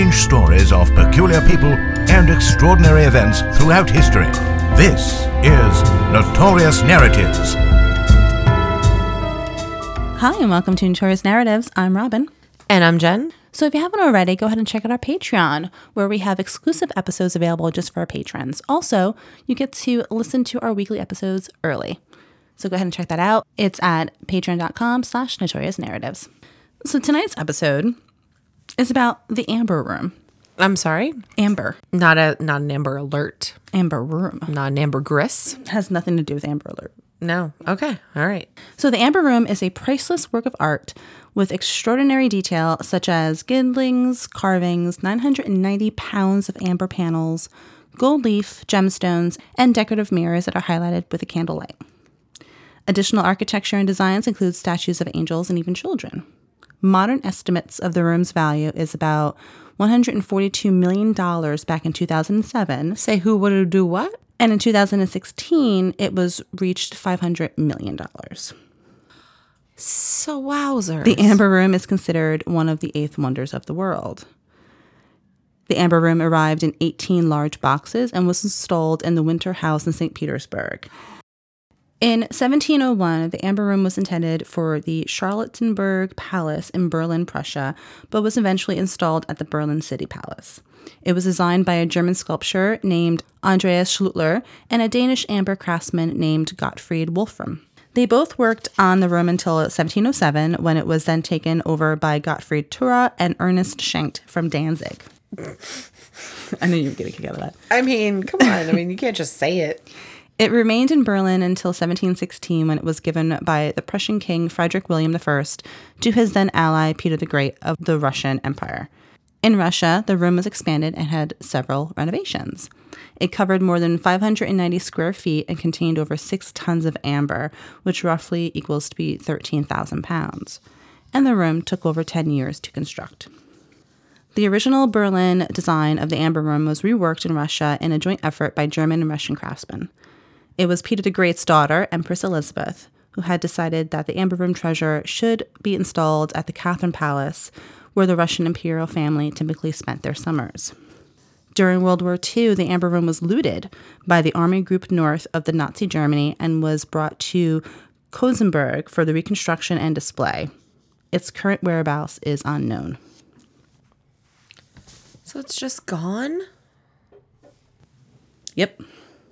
strange stories of peculiar people and extraordinary events throughout history. This is Notorious Narratives. Hi, and welcome to Notorious Narratives. I'm Robin. And I'm Jen. So if you haven't already, go ahead and check out our Patreon, where we have exclusive episodes available just for our patrons. Also, you get to listen to our weekly episodes early. So go ahead and check that out. It's at patreon.com/notoriousnarratives. So tonight's episode is about the Amber Room. I'm sorry? Amber. Not an Amber Alert. Amber Room. Not an Amber Gris? Has nothing to do with Amber Alert. No. Okay. All right. So the Amber Room is a priceless work of art with extraordinary detail such as gildings, carvings, 990 pounds of amber panels, gold leaf, gemstones, and decorative mirrors that are highlighted with a candlelight. Additional architecture and designs include statues of angels and even children. Modern estimates of the room's value is about $142 million back in 2007. Say who would do what? And in 2016, it was reached $500 million. So wowzers. The Amber Room is considered one of the 8th wonders of the world. The Amber Room arrived in 18 large boxes and was installed in the Winter House in St. Petersburg. In 1701, the Amber Room was intended for the Charlottenburg Palace in Berlin, Prussia, but was eventually installed at the Berlin City Palace. It was designed by a German sculptor named Andreas Schlüter and a Danish amber craftsman named Gottfried Wolfram. They both worked on the room until 1707, when it was then taken over by Gottfried Thura and Ernest Schenk from Danzig. I knew you were getting together that. I mean, come on. You can't just say it. It remained in Berlin until 1716, when it was given by the Prussian king Frederick William I to his then ally Peter the Great of the Russian Empire. In Russia, the room was expanded and had several renovations. It covered more than 590 square feet and contained over 6 tons of amber, which roughly equals to be 13,000 pounds. And the room took over 10 years to construct. The original Berlin design of the Amber Room was reworked in Russia in a joint effort by German and Russian craftsmen. It was Peter the Great's daughter, Empress Elizabeth, who had decided that the Amber Room treasure should be installed at the Catherine Palace, where the Russian imperial family typically spent their summers. During World War II, the Amber Room was looted by the Army Group North of the Nazi Germany and was brought to Kosenberg for the reconstruction and display. Its current whereabouts is unknown. So it's just gone? Yep.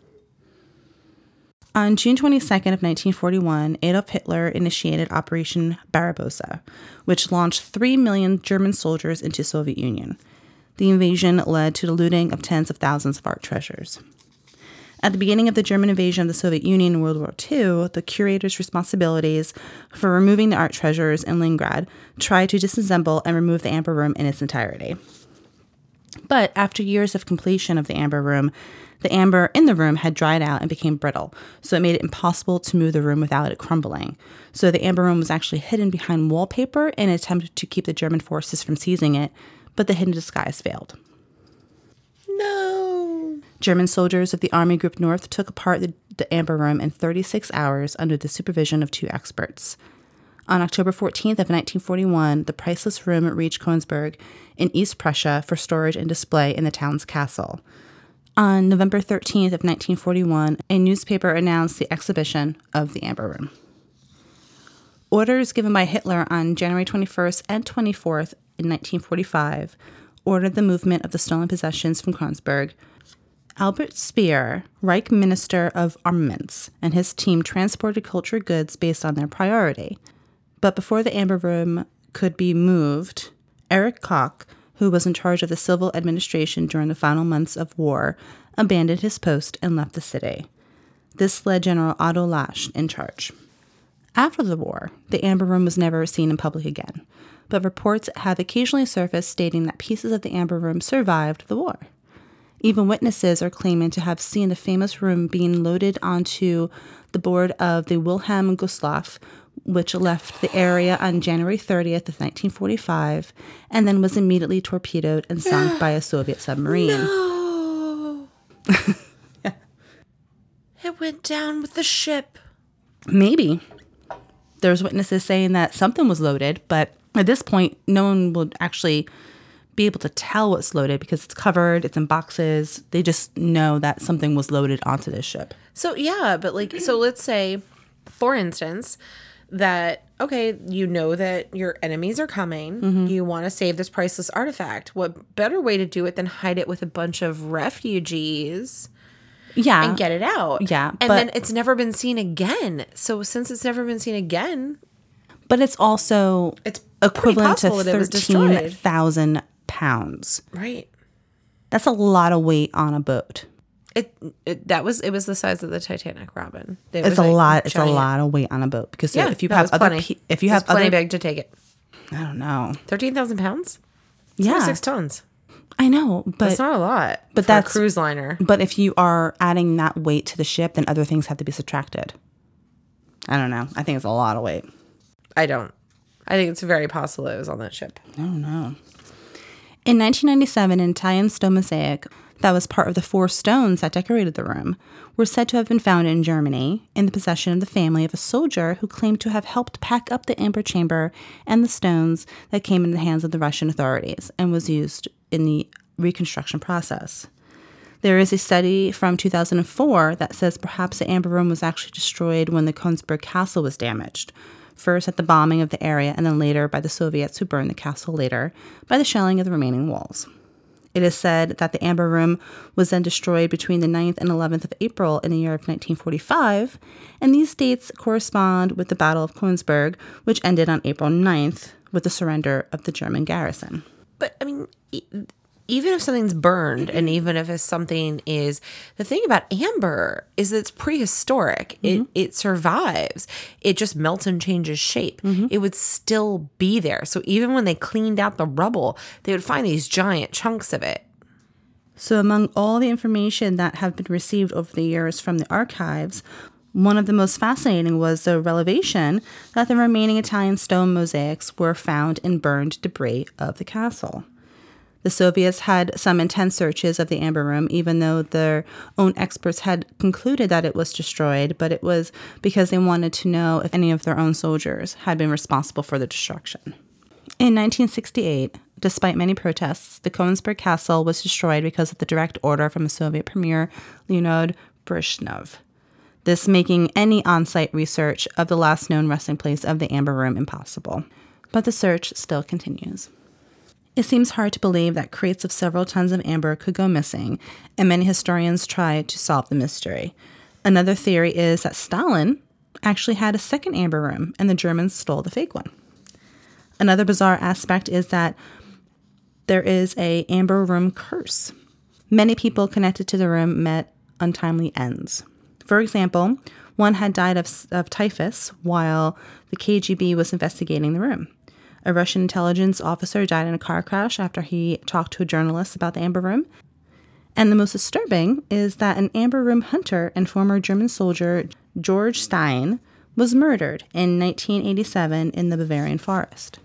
On June 22nd of 1941, Adolf Hitler initiated Operation Barbarossa, which launched 3 million German soldiers into the Soviet Union. The invasion led to the looting of tens of thousands of art treasures. At the beginning of the German invasion of the Soviet Union in World War II, the curator's responsibilities for removing the art treasures in Leningrad tried to disassemble and remove the Amber Room in its entirety. But after years of completion of the Amber Room, the amber in the room had dried out and became brittle, so it made it impossible to move the room without it crumbling. So the Amber Room was actually hidden behind wallpaper in an attempt to keep the German forces from seizing it, but the hidden disguise failed. No. German soldiers of the Army Group North took apart the Amber Room in 36 hours under the supervision of 2 experts. On October 14th of 1941, the priceless room reached Königsberg in East Prussia for storage and display in the town's castle. On November 13th of 1941, a newspaper announced the exhibition of the Amber Room. Orders given by Hitler on January 21st and 24th in 1945 ordered the movement of the stolen possessions from Königsberg. Albert Speer, Reich Minister of Armaments, and his team transported cultural goods based on their priority. But before the Amber Room could be moved, Erich Koch, who was in charge of the civil administration during the final months of war, abandoned his post and left the city. This led General Otto Lasch in charge. After the war, the Amber Room was never seen in public again, but reports have occasionally surfaced stating that pieces of the Amber Room survived the war. Even witnesses are claiming to have seen the famous room being loaded onto the board of the Wilhelm Gustloff, which left the area on January 30th of 1945 and then was immediately torpedoed and sunk by a Soviet submarine. No. Yeah. It went down with the ship. Maybe. There's witnesses saying that something was loaded, but at this point, no one would actually be able to tell what's loaded because it's covered, it's in boxes. They just know that something was loaded onto this ship. So, yeah, but like, so let's say, for instance, that, okay, you know that your enemies are coming. You want to save this priceless artifact. What better way to do it than hide it with a bunch of refugees Yeah. and get it out? Yeah, And but- then it's never been seen again. So since it's never been seen again, But it's also it's pretty equivalent to possible that it was destroyed. 13,000 pounds. Right. That's a lot of weight on a boat. It was the size of the Titanic, Robin. It It's was a like lot. It's a giant. lot of weight on a boat because Yeah, if you that have was other, plenty. if you It was have plenty other, big to take it. I don't know. 13,000 pounds. Yeah, 6 tons. I know, but That's not a lot. but for that's- a cruise liner. but if you are adding that weight to the ship, then other things have to be subtracted. I don't know. I think it's a lot of weight. I don't. I think it's very possible it was on that ship. I don't know. In 1997, an Italian stone mosaic that was part of the 4 stones that decorated the room were said to have been found in Germany in the possession of the family of a soldier who claimed to have helped pack up the amber chamber and the stones that came in the hands of the Russian authorities and was used in the reconstruction process. There is a study from 2004 that says perhaps the amber room was actually destroyed when the Königsberg Castle was damaged. First at the bombing of the area and then later by the Soviets who burned the castle later by the shelling of the remaining walls. It is said that the Amber Room was then destroyed between the 9th and 11th of April in the year of 1945, and these dates correspond with the Battle of Königsberg, which ended on April 9th with the surrender of the German garrison. But, I mean, even if something's burned and even if something is... The thing about amber is that it's prehistoric. It survives. It just melts and changes shape. It would still be there. So even when they cleaned out the rubble, they would find these giant chunks of it. So among all the information that have been received over the years from the archives, one of the most fascinating was the revelation that the remaining Italian stone mosaics were found in burned debris of the castle. The Soviets had some intense searches of the Amber Room, even though their own experts had concluded that it was destroyed, but it was because they wanted to know if any of their own soldiers had been responsible for the destruction. In 1968, despite many protests, the Königsberg Castle was destroyed because of the direct order from the Soviet Premier Leonid Brezhnev, this making any on-site research of the last known resting place of the Amber Room impossible. But the search still continues. It seems hard to believe that crates of several tons of amber could go missing, and many historians try to solve the mystery. Another theory is that Stalin actually had a second amber room, and the Germans stole the fake one. Another bizarre aspect is that there is a amber room curse. Many people connected to the room met untimely ends. For example, one had died of typhus while the KGB was investigating the room. A Russian intelligence officer died in a car crash after he talked to a journalist about the Amber Room. And the most disturbing is that an Amber Room hunter and former German soldier George Stein was murdered in 1987 in the Bavarian forest.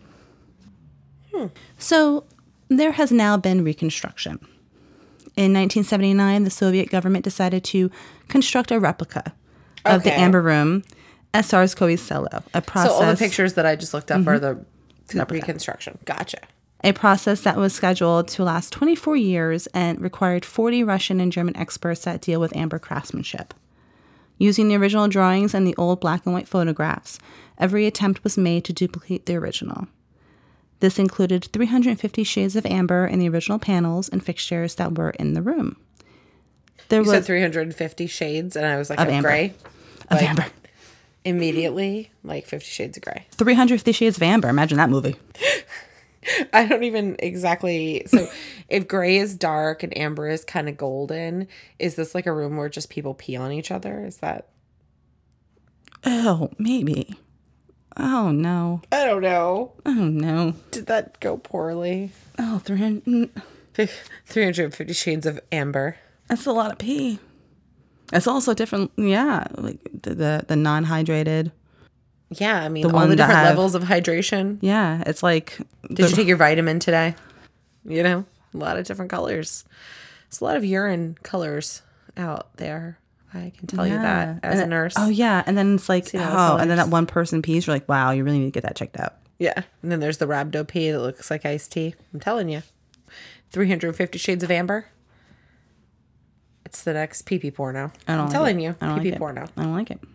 So there has now been reconstruction. In 1979, the Soviet government decided to construct a replica of the Okay. Amber Room at Tsarskoye Selo, a process... So all the pictures that I just looked up are the reconstruction. Gotcha. A process that was scheduled to last 24 years and required 40 Russian and German experts that deal with amber craftsmanship. Using the original drawings and the old black and white photographs, every attempt was made to duplicate the original. This included 350 shades of amber in the original panels and fixtures that were in the room. There You was said 350 shades, and I was like, Of of amber. gray. of Like, amber. Immediately, like 50 Shades of Grey. 350 shades of amber. Imagine that movie. I don't even exactly. So, if gray is dark and amber is kind of golden, is this like a room where just people pee on each other? Is that? Oh, maybe. Oh, no. I don't know. Oh, no. Did that go poorly? Oh, 300. 350 Shades of Amber. That's a lot of pee. It's also different. Yeah. Like the non-hydrated. Yeah, I mean, The all one the that different have- levels of hydration. Yeah. It's like. Did you take your vitamin today? You know, a lot of different colors. There's a lot of urine colors out there. I can tell you that as a nurse. Oh, yeah. And then it's like, See all the oh, and then colors. that one person pees. You're like, wow, you really need to get that checked out. Yeah. And then there's the rhabdo pee that looks like iced tea. I'm telling you. 350 Shades of Amber. It's the next pee-pee porno. I'm like telling it. you, I don't pee-pee like it. porno. I don't like it.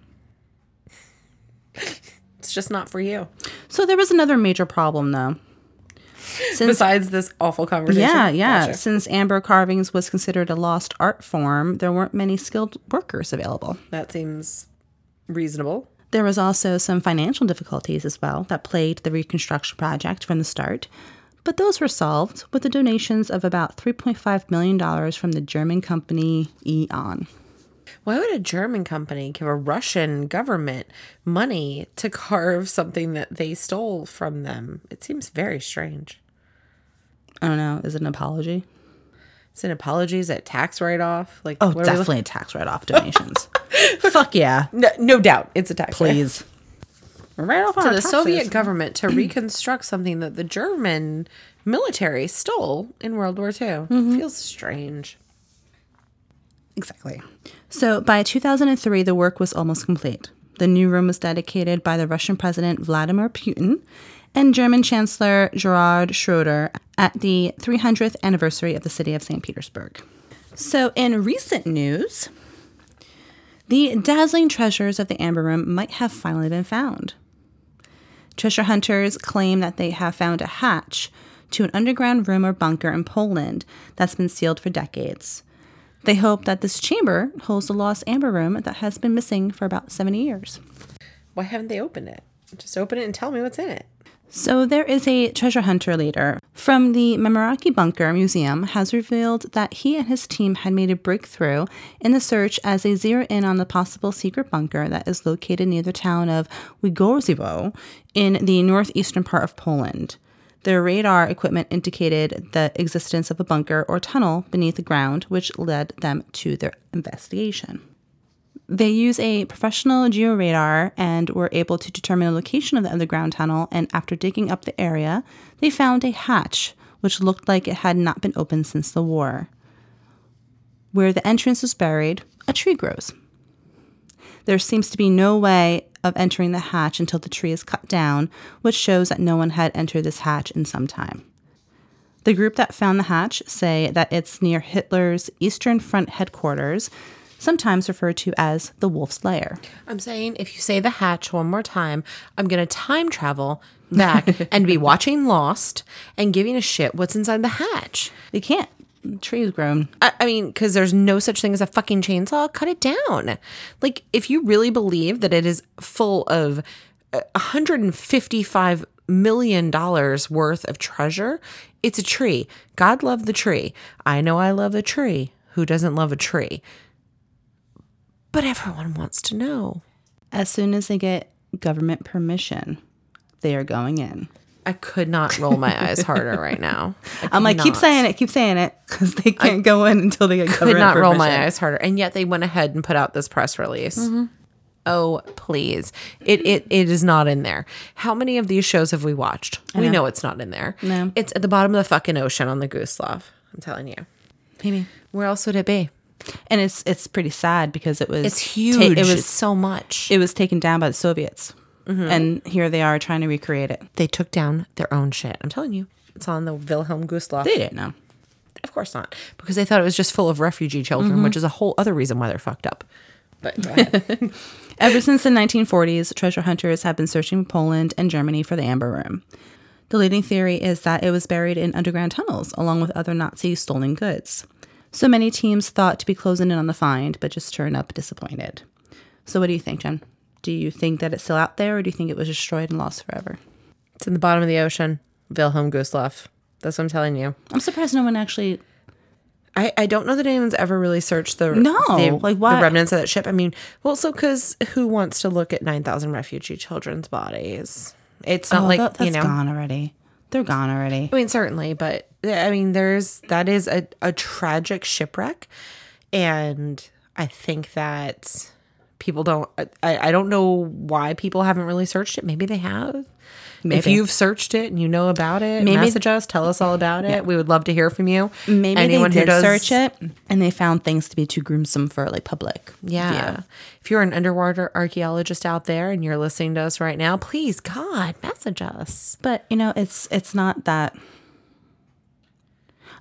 It's just not for you. So there was another major problem, though. Besides this awful conversation. Yeah. Gotcha. Since amber carvings was considered a lost art form, there weren't many skilled workers available. That seems reasonable. There was also some financial difficulties as well that plagued the reconstruction project from the start, but those were solved with the donations of about $3.5 million from the German company E.ON. Why would a German company give a Russian government money to carve something that they stole from them? It seems very strange. I don't know. Is it an apology? Is it apologies at tax write-off? Like, Oh, what are we definitely a tax write-off donations. Fuck yeah. No doubt. It's a tax Please. Right off to our the taxes. Soviet government to reconstruct something that the German military stole in World War II. Feels strange. Exactly. So by 2003, the work was almost complete. The new room was dedicated by the Russian President Vladimir Putin and German Chancellor Gerhard Schroeder at the 300th anniversary of the city of St. Petersburg. So in recent news, the dazzling treasures of the Amber Room might have finally been found. Treasure hunters claim that they have found a hatch to an underground room or bunker in Poland that's been sealed for decades. They hope that this chamber holds the lost Amber Room that has been missing for about 70 years. Why haven't they opened it? Just open it and tell me what's in it. So there is a treasure hunter leader from the Memaraki Bunker Museum has revealed that he and his team had made a breakthrough in the search as they zero in on the possible secret bunker that is located near the town of Wigorzewo in the northeastern part of Poland. Their radar equipment indicated the existence of a bunker or tunnel beneath the ground, which led them to their investigation. They use a professional georadar and were able to determine the location of the underground tunnel, and after digging up the area, they found a hatch, which looked like it had not been opened since the war. Where the entrance was buried, a tree grows. There seems to be no way of entering the hatch until the tree is cut down, which shows that no one had entered this hatch in some time. The group that found the hatch say that it's near Hitler's Eastern Front headquarters, sometimes referred to as the Wolf's Lair. I'm saying if you say the hatch one more time, I'm going to time travel back and be watching Lost and giving a shit what's inside the hatch. They can't. The tree is grown. I mean, because there's no such thing as a fucking chainsaw. Cut it down. Like, if you really believe that it is full of $155 million worth of treasure, it's a tree. God love the tree. I know I love a tree. Who doesn't love a tree? But everyone wants to know. As soon as they get government permission, they are going in. I could not roll my eyes harder right now. I'm like, keep saying it, because they can't go in until they get Could government not roll my permission. eyes harder. And yet they went ahead and put out this press release. Oh, please. It is not in there. How many of these shows have we watched? We know it's not in there. No. It's at the bottom of the fucking ocean on the Gustav. I'm telling you. Maybe. Where else would it be? And it's pretty sad because it was It's huge. it was It's so much. it was taken down by the Soviets, and here they are trying to recreate it. They took down their own shit. I'm telling you. It's on the Wilhelm Gustloff. They didn't know. Of course not. Because they thought it was just full of refugee children, which is a whole other reason why they're fucked up. But go ahead. Ever since the 1940s, treasure hunters have been searching Poland and Germany for the Amber Room. The leading theory is that it was buried in underground tunnels, along with other Nazi stolen goods. So many teams thought to be closing in on the find, but just turned up disappointed. So what do you think, Jen? Do you think that it's still out there, or do you think it was destroyed and lost forever? It's in the bottom of the ocean. Wilhelm Gustloff. That's what I'm telling you. I'm surprised no one actually... I don't know that anyone's ever really searched the like, why? the remnants of that ship. I mean, well, so because who wants to look at 9,000 refugee children's bodies? It's not like, that's you know. gone already. They're gone already. I mean, certainly, but I mean, that is a tragic shipwreck. And I think that people don't, I don't know why people haven't really searched it. Maybe they have. Maybe. If you've searched it and you know about it, message us, tell us all about it. We would love to hear from you. Maybe Anyone they who did does search it, and they found things to be too gruesome for like public Yeah. view. If you're an underwater archaeologist out there and you're listening to us right now, please, God, message us. But, it's not that...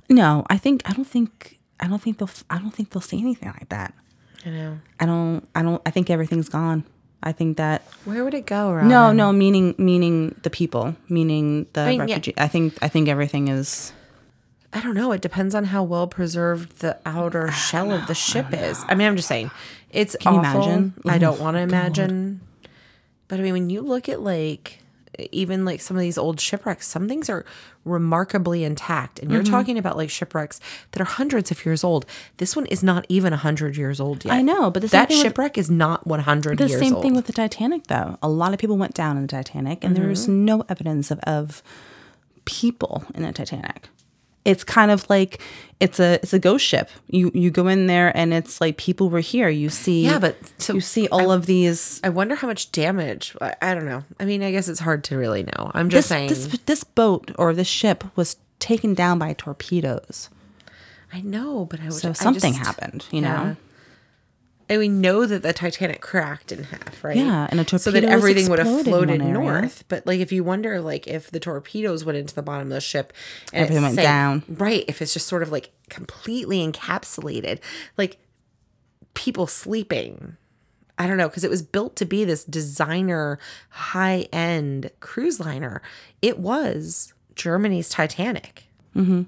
No, I don't think they'll see anything like that. I know. I think everything's gone. I think that. Where would it go, Robin? No, meaning the people, meaning the refugee. Yeah. I think everything is. I don't know. It depends on how well preserved the outer shell of the ship is. I mean, I'm just saying, it's Can you awful. imagine? I don't want to imagine. But I mean, when you look at like even like some of these old shipwrecks, some things are remarkably intact. And you're talking about like shipwrecks that are hundreds of years old. This one is not even 100 years old yet. I know, but the same that thing shipwreck is not 100 years old. The same thing with the Titanic, though. A lot of people went down in the Titanic, and there's no evidence of people in the Titanic. It's kind of like it's a ghost ship. You go in there and it's like people were here. You see, you see all of these. I wonder how much damage. I don't know. I mean, I guess it's hard to really know. I'm just saying this boat or this ship was taken down by torpedoes. I know, but so something happened. You know. And we know that the Titanic cracked in half, right? Yeah, and a torpedo so that everything would have floated in north. But like, if you wonder, like, if the torpedoes went into the bottom of the ship and everything went down, right? If it's just sort of like completely encapsulated, like people sleeping. I don't know, because it was built to be this designer, high-end cruise liner. It was Germany's Titanic. Mm-hmm.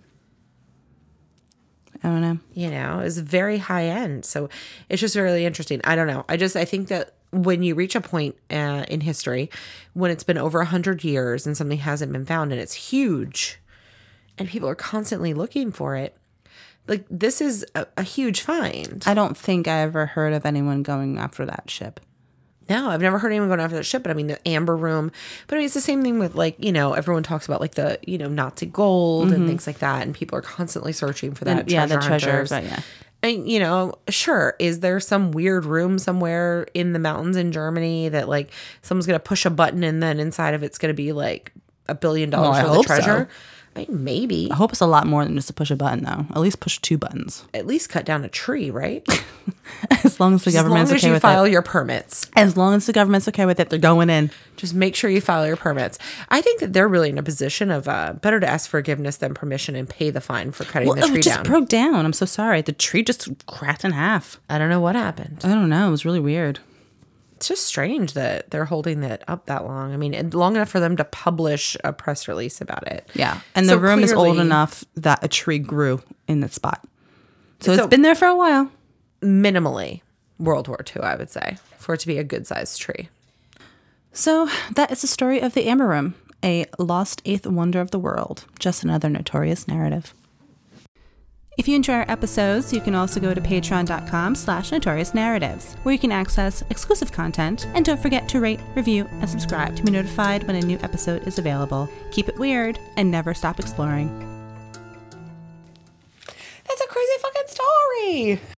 I don't know. You know, it's very high end. So it's just really interesting. I don't know. I think that when you reach a point in history when it's been over 100 years and something hasn't been found and it's huge and people are constantly looking for it, like this is a huge find. I don't think I ever heard of anyone going after that ship. No, I've never heard anyone going after that ship, but I mean, the Amber Room, but I mean, it's the same thing with like, you know, everyone talks about like the, you know, Nazi gold and things like that. And people are constantly searching for that. The treasure. But yeah. And, you know, sure. Is there some weird room somewhere in the mountains in Germany that like someone's going to push a button and then inside of it's going to be like $1 billion for the treasure? So. I mean, maybe. I hope it's a lot more than just to push a button, though. At least push 2 buttons. At least cut down a tree, right? As long as the government's okay with it. As long as you file your permits. As long as the government's okay with it, they're going in. Just make sure you file your permits. I think that they're really in a position of better to ask forgiveness than permission and pay the fine for cutting the tree down. It just broke down. I'm so sorry. The tree just cracked in half. I don't know what happened. I don't know. It was really weird. It's just strange that they're holding that up that long. I mean, long enough for them to publish a press release about it. Yeah. And the room is old enough that a tree grew in that spot. So it's been there for a while. Minimally World War II, I would say, for it to be a good-sized tree. So that is the story of the Amber Room, a lost eighth wonder of the world. Just another notorious narrative. If you enjoy our episodes, you can also go to patreon.com/notoriousnarratives, where you can access exclusive content. And don't forget to rate, review, and subscribe to be notified when a new episode is available. Keep it weird and never stop exploring. That's a crazy fucking story.